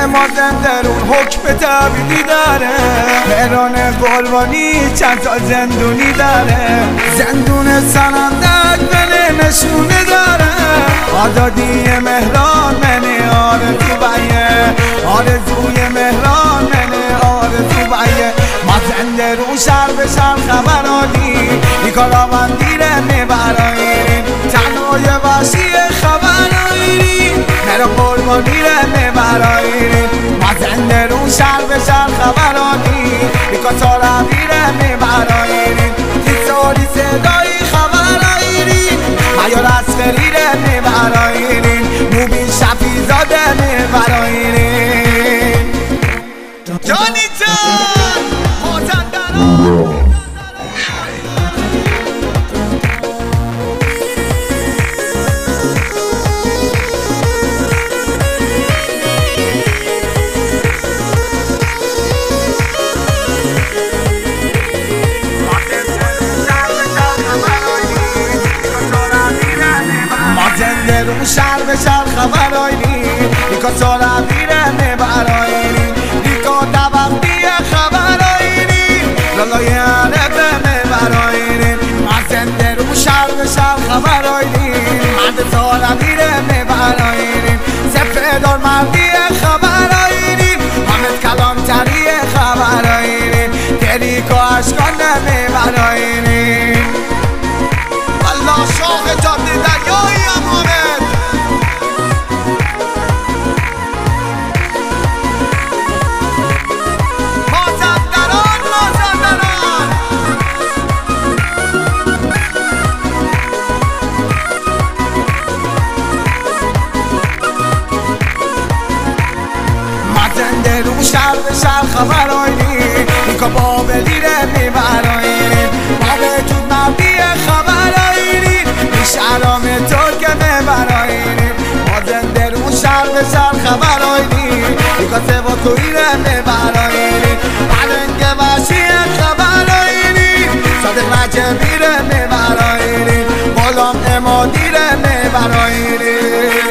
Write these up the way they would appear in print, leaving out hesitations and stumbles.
مازندرون حکم تبعیدی داره، مهران قربانی چند تا زندونی داره، زندون سنندک بله نشونه داره، آزادی مهران منه آرزو بیه، آرزوی مهران منه آرزو بیه. مازندرون شهر به شهر خبرانی نیکالاوندی رو میبرایین، تنهای وحشی خبرایین، مهران قربانی رو میبرایین. مازندرون شهر به شهر خبرانی نیکالاوندی رو میبرایین، تیساری صدایی خبرایین، معیار عسکری رو میبرایین، موبین شفیزاده میبرایین. جانی جان مازندران شهر به شهر خبرایین، نیکا سالمی رو میبرایین، نیکا دوقتی خبرایین، لالای عربه میبرایین. مازندرون شهر به شهر خبرایین، مرد سالمی رو میبرایین، سپهدار مردی خبرایین، حامد کلانتری خبرایین، دریکا اشکان میبرایین. والله شاخ جاده دریایی امامه شهر به شهر خبرایین، نیکا بابلی رو میبرایین، بابه جود مردی خبرایین، شهرام ترک میبرایین. مازندرون شهر به شهر خبرایین، نیکا سواتویی رو میبرایین، پلنگ وحشی خبرایین، صادق رجبی رو میبرایین، غلام امادی رو میبرایین.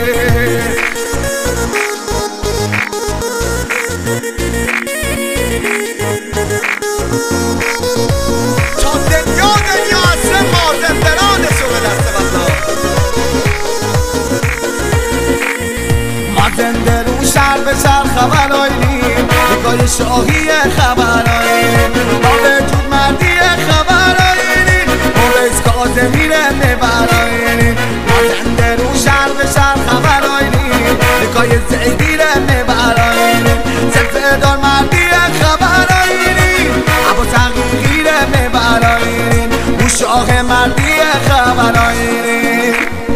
مازندرون شهر به شهر خبرایین، نیکای شاهی خبرایین، بابه جود مردی خبرایین، مویز کاظمی رو میبرایین. مازندرون شهر به شهر خبرایین، نیکای زیدی رو میبرایین، سپهدار مردی خبرایین، عباس حقیقی رو میبرایین، او شاه مردی خبرایین.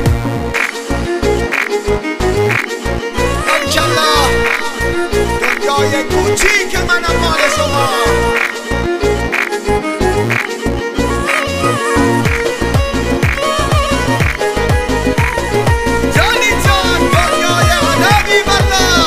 دنیای کوچیک منم مال شما. جانی جان دنیای عربی والله.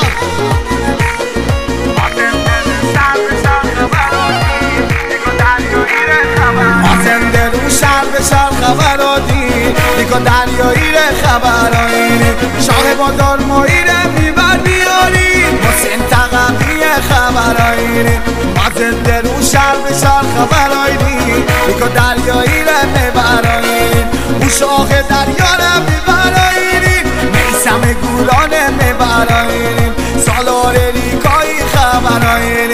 مازندرون شهر به شهر خبرایین، نیکا دریایی رو خبرایین، شاه بازار مایی رو میبر بیارین، حسین تقوی خبرایین. مازندرون شهر به شهر خبرایین، نیکا دریایی رو میبرایین، او شاه دریا رو میبرایین، میثم گولان میبرایین، سالار نیکایی خبرایین.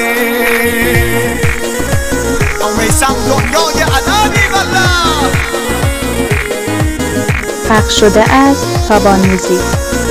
میثم دنیای عددی والله. پخش شده از تابان موزیک.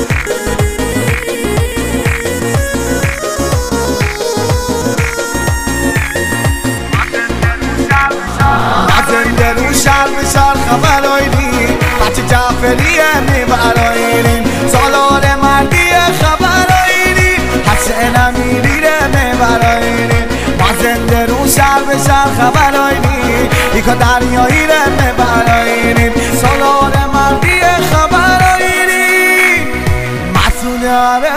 مازندرون شهر به شهر خبرایین، بچه جعفری میبرایین، سالار مردی خبرایین، حسین امیری رو میبرایین. مازندرون شهر به شهر خبرایین، نیکا دریایی رو میبرایین، سالار مردی خبرایین، مسئول